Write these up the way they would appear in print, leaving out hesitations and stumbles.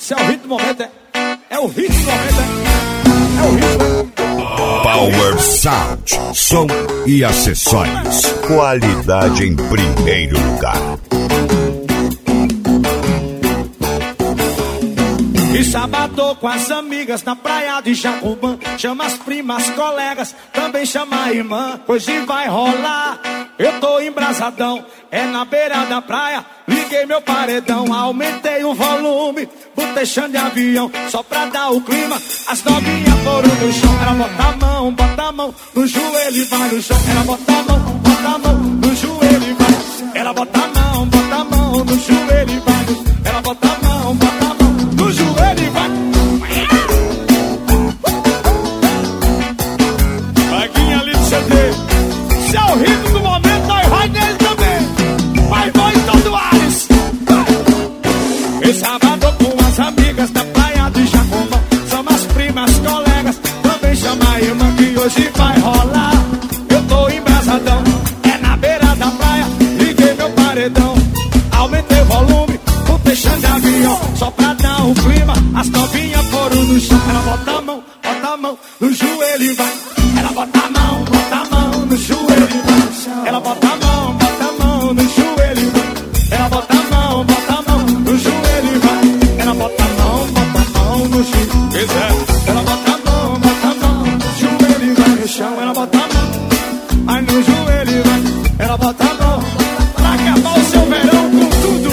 Esse é o hit do momento, é o hit do momento, é o hit. Power Sound, som e acessórios. Qualidade em primeiro lugar. E sábado com as amigas na praia de Jacubã. Chama as primas, colegas, também chama a irmã. Hoje vai rolar, eu tô embrasadão. É na beira da praia, liguei meu paredão. Aumentei o volume, botei chão de avião. Só pra dar o clima, as novinhas foram no chão. Ela bota a mão no joelho e vai no chão. Ela bota a mão no joelho e vai. Ela bota a mão no joelho e vai. Ela bota a mão no joelho e vai. Vaguinha ali do CD. Se é o ritmo do momento, nós vai nele também. Vai, vai, todo Ares. E sábado com as amigas na praia de Jacumã. São as primas, colegas, também chama a irmã que hoje vai rolar. Eu tô embrasadão, é na beira da praia. Liguei meu paredão, aumentei o volume, botei chão de avião. Só pra dar um clima, as novinhas foram no chão. Ela bota a mão no joelho e vai. Ela bota a mão no joelho e vai. Ela bota a mão no joelho e vai. Ela bota a mão no joelho e vai. Ela bota a mão no joelho. Ela bota a mão no joelho e vai no chão. Ela bota a mão, aí no joelho e vai. Ela bota a mão pra acabar o seu verão com tudo.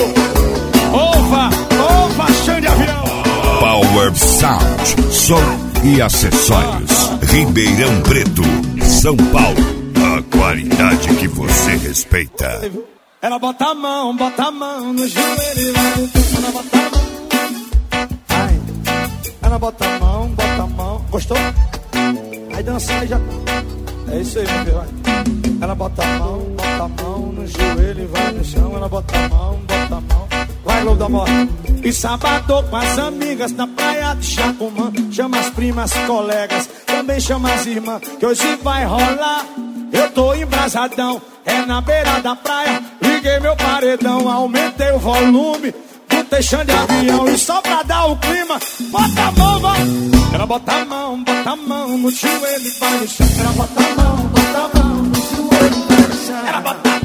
Ova, chão de avião. Power Sound, som e acessórios. Ribeirão Preto, São Paulo. A qualidade que você respeita. Ela bota a mão no joelho e vai. Ela bota a mão. Ai. Ela bota a mão. Gostou? Aí dança aí já. É isso aí, meu filho, vai. Ela bota a mão no joelho e vai no chão. Ela bota a mão. Vai, Globo da Morte. E sábado com as amigas na praia de Jacumã. Chama as primas, colegas, também chama as irmãs, que hoje vai rolar. Eu tô embrasadão, é na beira da praia. Liguei meu paredão, aumentei o volume, botei chão de avião. E só pra dar o clima, bota a mão, vai. Ela bota a mão no joelho e vai no chão. Ela bota a mão no joelho e vai no chão. Ela bota